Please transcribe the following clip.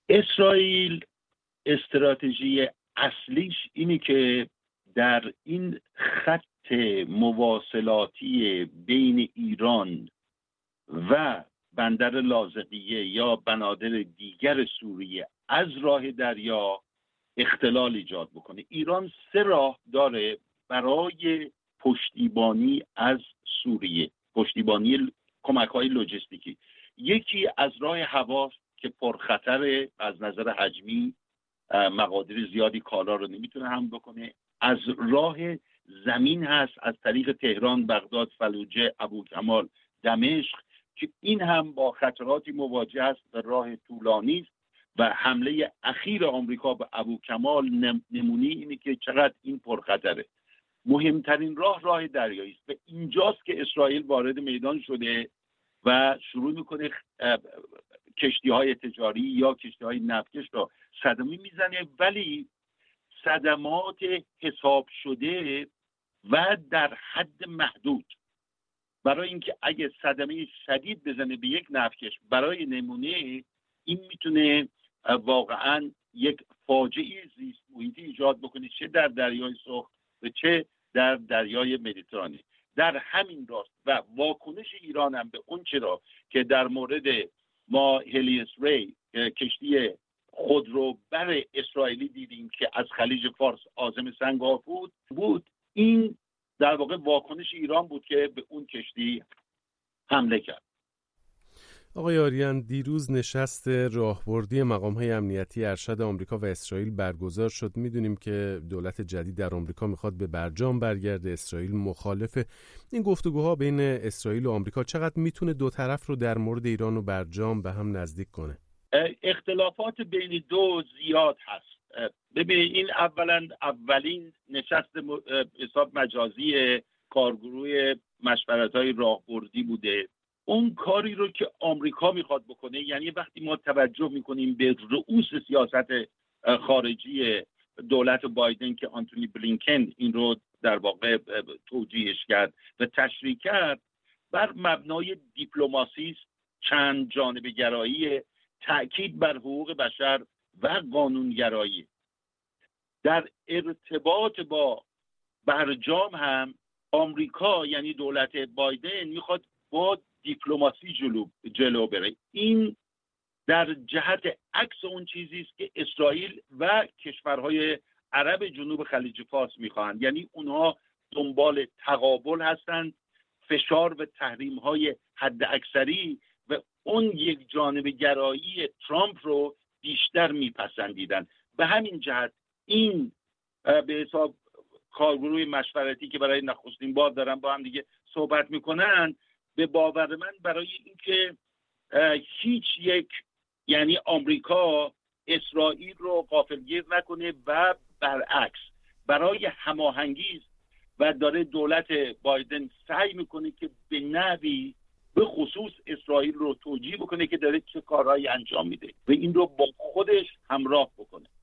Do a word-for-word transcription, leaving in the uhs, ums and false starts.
اسرائیل استراتژی اصلیش اینه که در این خط مواصلاتی بین ایران و بندر لاذقیه یا بنادر دیگر سوریه از راه دریا اختلال ایجاد بکنه. ایران سه راه داره برای پشتیبانی از سوریه، پشتیبانی کمک‌های لوجستیکی. یکی از راه هوا که پرخطر از نظر حجمی، مقادیر زیادی کالا رو نمیتونه حمل بکنه. از راه زمین هست از طریق تهران، بغداد، فلوجه، ابوکمال، دمشق که این هم با خطراتی مواجه است و راه طولانی است و حمله اخیر آمریکا به ابوکمال نمونه اینه که چقدر این پرخطره. مهمترین راه راه دریایی است و اینجاست که اسرائیل وارد میدان شده و شروع میکنه کشتی‌های تجاری یا کشتی‌های نفتکش را صدمه میزنه، ولی صدمات حساب شده و در حد محدود، برای اینکه اگه صدمه شدید بزنه به یک نفتکش برای نمونه، این میتونه واقعا یک فاجعه زیست محیطی ایجاد بکنه، چه در دریای سرخ و چه در دریای مدیترانه. در همین راست و واکنش ایران هم به اون چرا که در مورد ما هلیس ری کشتی خودروبر اسرائیلی دیدیم که از خلیج فارس عازم سنگار بود بود این در واقع واکنش ایران بود که به اون کشتی حمله کرد. آقای آریان، دیروز نشست راهبردی مقام‌های امنیتی ارشد آمریکا و اسرائیل برگزار شد. می‌دونیم که دولت جدید در آمریکا می‌خواد به برجام برگرده. اسرائیل مخالف. این گفتگوها بین اسرائیل و آمریکا چقدر میتونه دو طرف رو در مورد ایران و برجام به هم نزدیک کنه؟ اختلافات بین دو زیاد هست. ببینید این اولا اولین نشست حساب مجازی کارگروه مشورت‌های راهبردی بوده. اون کاری رو که آمریکا میخواد بکنه، یعنی وقتی ما توجه میکنیم به رئوس سیاست خارجی دولت بایدن که آنتونی بلینکن این رو در واقع توجیهش کرد و تشریح کرد، بر مبنای دیپلماسی چند جانبه گرایی، تأکید بر حقوق بشر و قانونگرایی. در ارتباط با برجام هم آمریکا یعنی دولت بایدن میخواد با دیپلماسی جلو جلو بره. این در جهت عکس اون چیزی است که اسرائیل و کشورهای عرب جنوب خلیج فارس میخواهند، یعنی اونها دنبال تقابل هستند، فشار و تحریم‌های حد اکثری و اون یک جانبه گرایی ترامپ رو بیشتر میپسندیدن. به همین جهت این به حساب کارگروه مشورتی که برای نخستین بار دارن با هم دیگه صحبت میکنن، به باور من برای اینکه هیچ یک یعنی آمریکا اسرائیل رو غافلگیر نکنه و برعکس برای هماهنگی و داره دولت بایدن سعی میکنه که به نحوی به خصوص اسرائیل رو توجیه بکنه که داره چه کارهایی انجام میده و این رو با خودش همراه بکنه.